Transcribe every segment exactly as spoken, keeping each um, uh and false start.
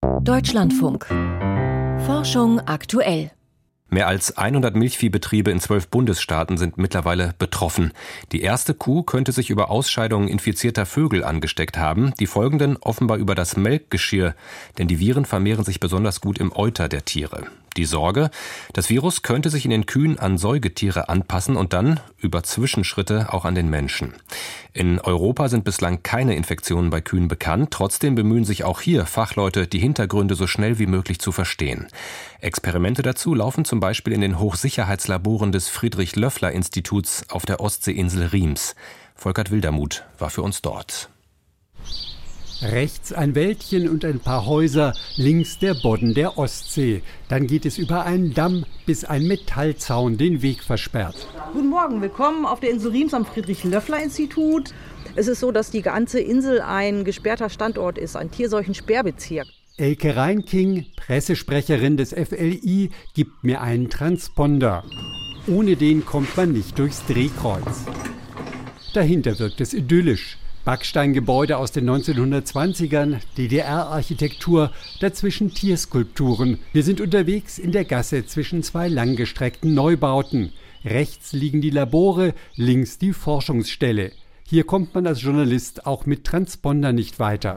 Deutschlandfunk. Forschung aktuell. Mehr als hundert Milchviehbetriebe in zwölf Bundesstaaten sind mittlerweile betroffen. Die erste Kuh könnte sich über Ausscheidungen infizierter Vögel angesteckt haben, die folgenden offenbar über das Melkgeschirr, denn die Viren vermehren sich besonders gut im Euter der Tiere. Die Sorge, das Virus könnte sich in den Kühen an Säugetiere anpassen und dann über Zwischenschritte auch an den Menschen. In Europa sind bislang keine Infektionen bei Kühen bekannt. Trotzdem bemühen sich auch hier Fachleute, die Hintergründe so schnell wie möglich zu verstehen. Experimente dazu laufen zum Beispiel in den Hochsicherheitslaboren des Friedrich-Löffler-Instituts auf der Ostseeinsel Riems. Volkert Wildermuth war für uns dort. Rechts ein Wäldchen und ein paar Häuser, links der Bodden der Ostsee. Dann geht es über einen Damm, bis ein Metallzaun den Weg versperrt. Guten Morgen, willkommen auf der Insel Riems am Friedrich-Löffler-Institut. Es ist so, dass die ganze Insel ein gesperrter Standort ist, ein Tierseuchensperrbezirk. Elke Reinking, Pressesprecherin des F L I, gibt mir einen Transponder. Ohne den kommt man nicht durchs Drehkreuz. Dahinter wirkt es idyllisch. Backsteingebäude aus den neunzehnhundertzwanzigern, D D R-Architektur, dazwischen Tierskulpturen. Wir sind unterwegs in der Gasse zwischen zwei langgestreckten Neubauten. Rechts liegen die Labore, links die Forschungsstelle. Hier kommt man als Journalist auch mit Transponder nicht weiter.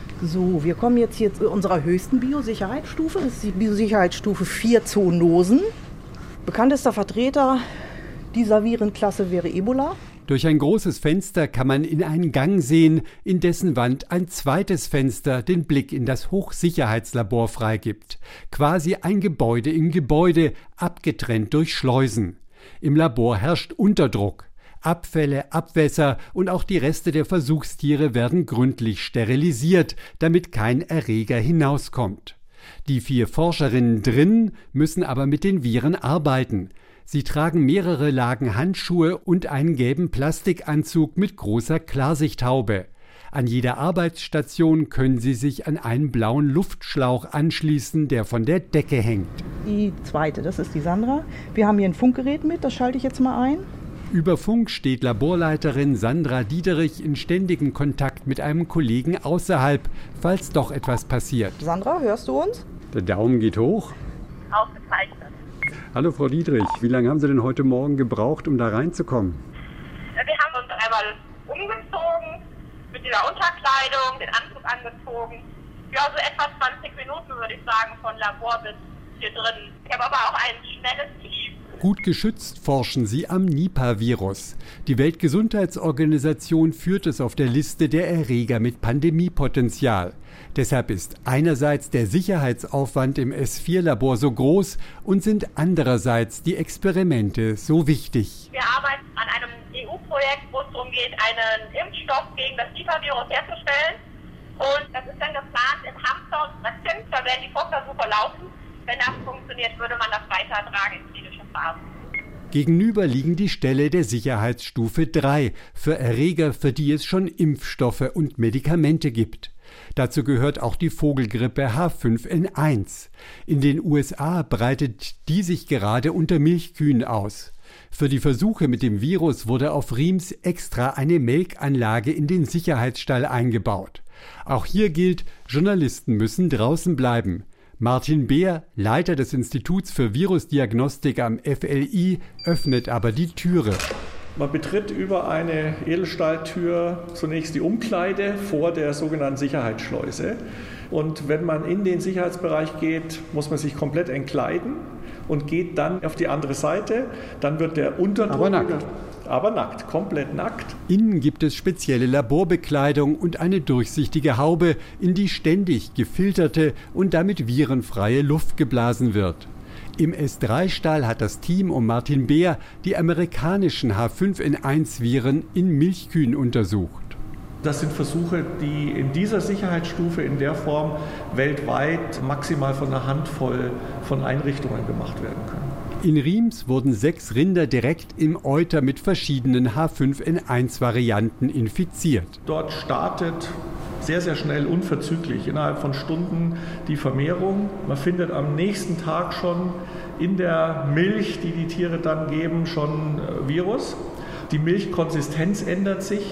So, wir kommen jetzt hier zu unserer höchsten Biosicherheitsstufe. Das ist die Biosicherheitsstufe vier Zoonosen. Bekanntester Vertreter dieser Virenklasse wäre Ebola. Durch ein großes Fenster kann man in einen Gang sehen, in dessen Wand ein zweites Fenster den Blick in das Hochsicherheitslabor freigibt. Quasi ein Gebäude im Gebäude, abgetrennt durch Schleusen. Im Labor herrscht Unterdruck. Abfälle, Abwässer und auch die Reste der Versuchstiere werden gründlich sterilisiert, damit kein Erreger hinauskommt. Die vier Forscherinnen drin müssen aber mit den Viren arbeiten. Sie tragen mehrere Lagen Handschuhe und einen gelben Plastikanzug mit großer Klarsichthaube. An jeder Arbeitsstation können sie sich an einen blauen Luftschlauch anschließen, der von der Decke hängt. Die zweite, das ist die Sandra. Wir haben hier ein Funkgerät mit, das schalte ich jetzt mal ein. Über Funk steht Laborleiterin Sandra Diederich in ständigem Kontakt mit einem Kollegen außerhalb, falls doch etwas passiert. Sandra, hörst du uns? Der Daumen geht hoch. Ausgezeichnet. Hallo Frau Diederich, wie lange haben Sie denn heute Morgen gebraucht, um da reinzukommen? Wir haben uns einmal umgezogen, mit dieser Unterkleidung, den Anzug angezogen. Ja, so etwa zwanzig Minuten würde ich sagen, von Labor bis hier drin. Ich habe aber auch ein schnelles Team. Gut geschützt forschen sie am Nipah-Virus. Die Weltgesundheitsorganisation führt es auf der Liste der Erreger mit Pandemiepotenzial. Deshalb ist einerseits der Sicherheitsaufwand im S vier Labor so groß und sind andererseits die Experimente so wichtig. Wir arbeiten an einem E U-Projekt, wo es darum geht, einen Impfstoff gegen das Nipah-Virus herzustellen. Und das ist dann geplant in Hamster und Rind. Da werden die Vorversuche laufen. Wenn das funktioniert, würde man das weitertragen in klinische Phasen. Gegenüber liegen die Ställe der Sicherheitsstufe drei für Erreger, für die es schon Impfstoffe und Medikamente gibt. Dazu gehört auch die Vogelgrippe H fünf N eins. In den U S A breitet die sich gerade unter Milchkühen aus. Für die Versuche mit dem Virus wurde auf Riems extra eine Melkanlage in den Sicherheitsstall eingebaut. Auch hier gilt, Journalisten müssen draußen bleiben. Martin Beer, Leiter des Instituts für Virusdiagnostik am F L I, öffnet aber die Türe. Man betritt über eine Edelstahltür zunächst die Umkleide vor der sogenannten Sicherheitsschleuse. Und wenn man in den Sicherheitsbereich geht, muss man sich komplett entkleiden und geht dann auf die andere Seite. Dann wird der Unterdruck... Aber nackt. Aber nackt, komplett nackt. Innen gibt es spezielle Laborbekleidung und eine durchsichtige Haube, in die ständig gefilterte und damit virenfreie Luft geblasen wird. Im S drei Stall hat das Team um Martin Beer die amerikanischen H fünf N eins Viren in Milchkühen untersucht. Das sind Versuche, die in dieser Sicherheitsstufe in der Form weltweit maximal von einer Handvoll von Einrichtungen gemacht werden können. In Riems wurden sechs Rinder direkt im Euter mit verschiedenen H fünf N eins Varianten infiziert. Dort startet sehr, sehr schnell, unverzüglich, innerhalb von Stunden die Vermehrung. Man findet am nächsten Tag schon in der Milch, die die Tiere dann geben, schon Virus. Die Milchkonsistenz ändert sich.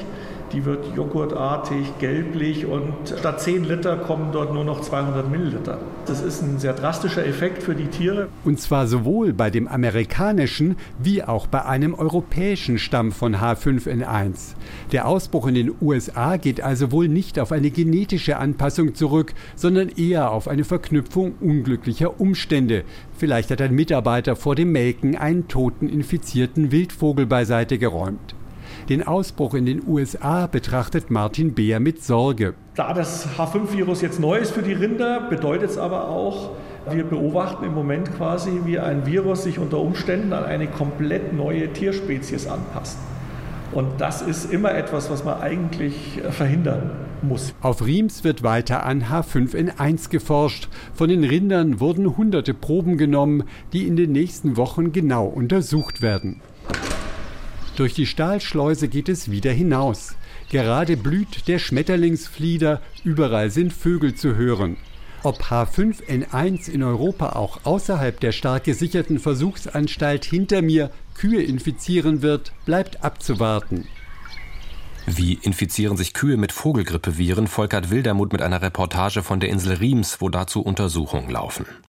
Die wird joghurtartig, gelblich und statt zehn Liter kommen dort nur noch zweihundert Milliliter. Das ist ein sehr drastischer Effekt für die Tiere. Und zwar sowohl bei dem amerikanischen wie auch bei einem europäischen Stamm von H fünf N eins. Der Ausbruch in den U S A geht also wohl nicht auf eine genetische Anpassung zurück, sondern eher auf eine Verknüpfung unglücklicher Umstände. Vielleicht hat ein Mitarbeiter vor dem Melken einen toten infizierten Wildvogel beiseite geräumt. Den Ausbruch in den U S A betrachtet Martin Beer mit Sorge. Da das H fünf Virus jetzt neu ist für die Rinder, bedeutet es aber auch, wir beobachten im Moment quasi, wie ein Virus sich unter Umständen an eine komplett neue Tierspezies anpasst. Und das ist immer etwas, was man eigentlich verhindern muss. Auf Riems wird weiter an H fünf N eins geforscht. Von den Rindern wurden hunderte Proben genommen, die in den nächsten Wochen genau untersucht werden. Durch die Stahlschleuse geht es wieder hinaus. Gerade blüht der Schmetterlingsflieder, überall sind Vögel zu hören. Ob H fünf N eins in Europa auch außerhalb der stark gesicherten Versuchsanstalt hinter mir Kühe infizieren wird, bleibt abzuwarten. Wie infizieren sich Kühe mit Vogelgrippeviren? Volkert Wildermuth mit einer Reportage von der Insel Riems, wo dazu Untersuchungen laufen.